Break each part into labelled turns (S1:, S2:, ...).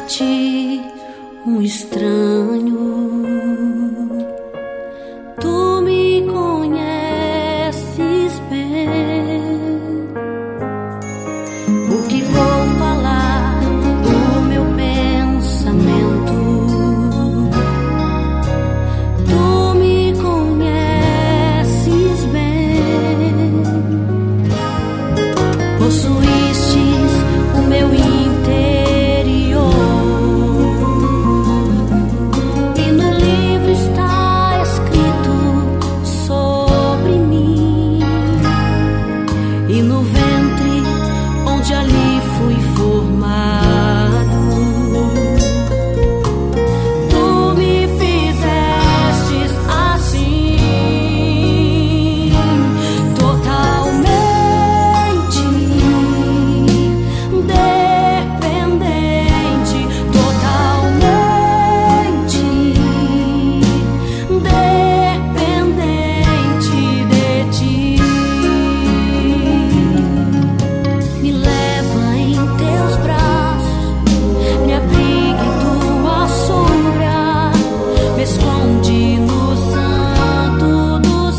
S1: ti um estranho. Tu me conheces bem. O que vou falar do meu pensamento? Tu me conheces bem. Possuístes o meu interior, e no livro está escrito sobre mim. E no ventre onde ali fui formado, tu me fizestes assim, totalmente dependente, totalmente dependente de ti. Me leva em teus braços, me abriga em tua sombra, me esconde no santo dos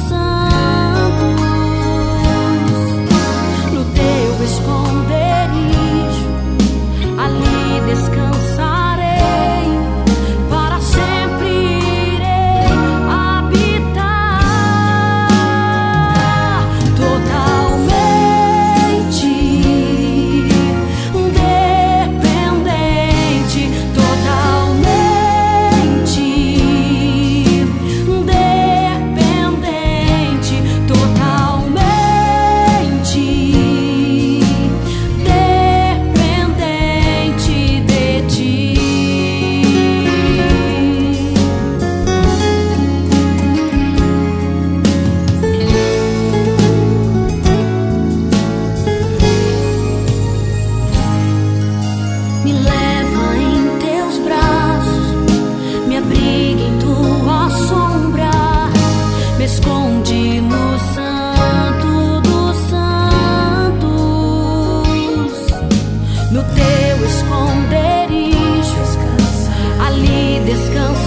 S1: santos, no teu esconderijo, ali descansarei, para sempre irei habitar, totalmente dependente, totalmente dependente, totalmente dependente de ti. Me leva em teus braços, me abriga em tua sombra, me esconde no santo dos santos, no teu esconderijo, ali descansa.